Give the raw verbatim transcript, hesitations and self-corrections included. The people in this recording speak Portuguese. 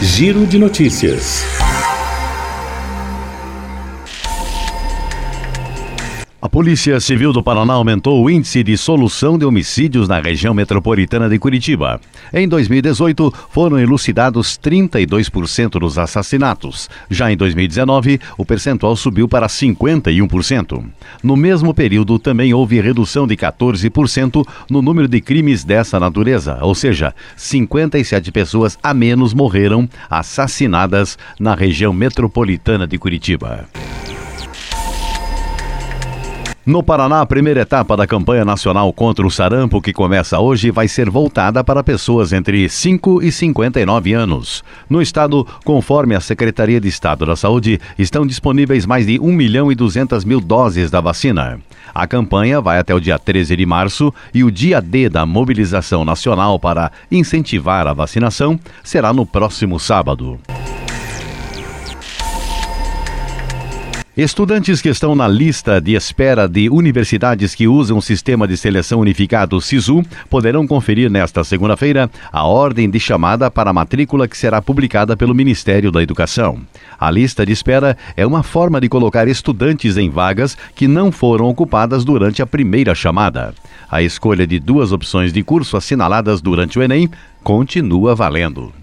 Giro de notícias. A Polícia Civil do Paraná aumentou o índice de solução de homicídios na região metropolitana de Curitiba. Em dois mil e dezoito, foram elucidados trinta e dois por cento dos assassinatos. Já em dois mil e dezenove, o percentual subiu para cinquenta e um por cento. No mesmo período, também houve redução de quatorze por cento no número de crimes dessa natureza, ou seja, cinquenta e sete pessoas a menos morreram assassinadas na região metropolitana de Curitiba. No Paraná, a primeira etapa da campanha nacional contra o sarampo, que começa hoje, vai ser voltada para pessoas entre cinco e cinquenta e nove anos. No estado, conforme a Secretaria de Estado da Saúde, estão disponíveis mais de um milhão e duzentas mil doses da vacina. A campanha vai até o dia treze de março e o dia D da mobilização nacional para incentivar a vacinação será no próximo sábado. Estudantes que estão na lista de espera de universidades que usam o Sistema de Seleção Unificado SISU poderão conferir nesta segunda-feira a ordem de chamada para a matrícula que será publicada pelo Ministério da Educação. A lista de espera é uma forma de colocar estudantes em vagas que não foram ocupadas durante a primeira chamada. A escolha de duas opções de curso assinaladas durante o Enem continua valendo.